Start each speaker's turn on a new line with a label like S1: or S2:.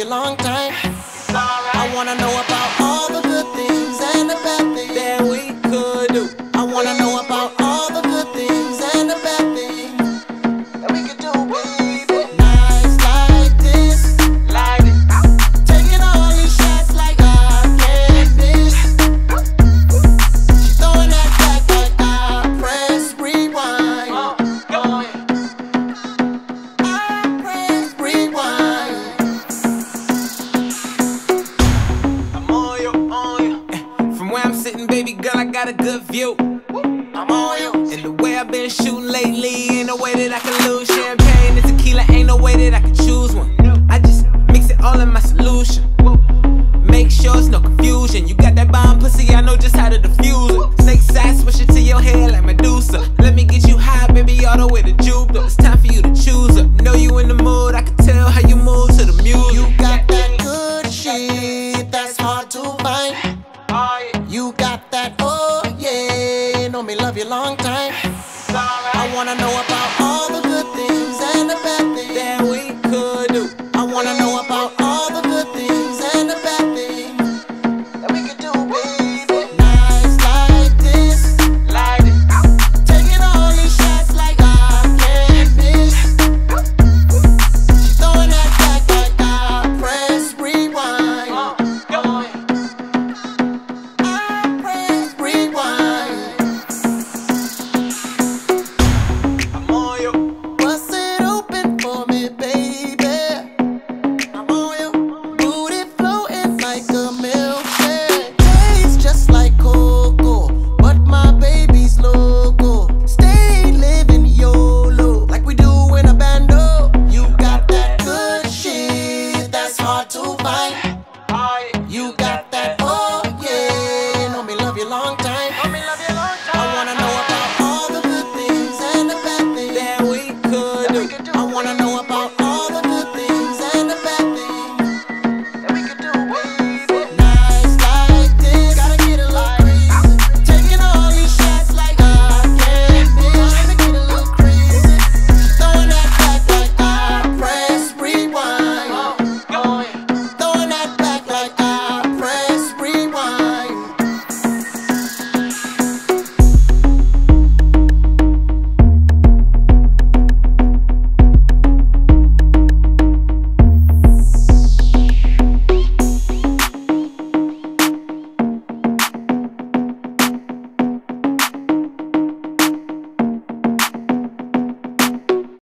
S1: you long time. I wanna know about all the good things and the bad things that we could do. I wanna know about all the good things and the bad things that we could do, baby. Nights like this, taking all these shots like I can't miss. She throwing that back like I press rewind. I press rewind.
S2: I'm on you. From where I'm sitting, baby girl, I got a good view.
S1: I'm on you.
S2: And the way I've been shooting lately, ain't no way that I can lose. Champagne and tequila, ain't no way that I can choose one. I just mix it all in my solution. Make sure it's no confusion. You got that bomb pussy, I know just how to defuse it. Snake side, switch it to your hair like Medusa. Let me get you high, baby, all the way to Jupiter. It's time for you to choose her. Know you in the mood, I can tell how you move to the music.
S1: You got that good shit that's hard to find. You got that, oh yeah, you know me love you long time. I wanna know about all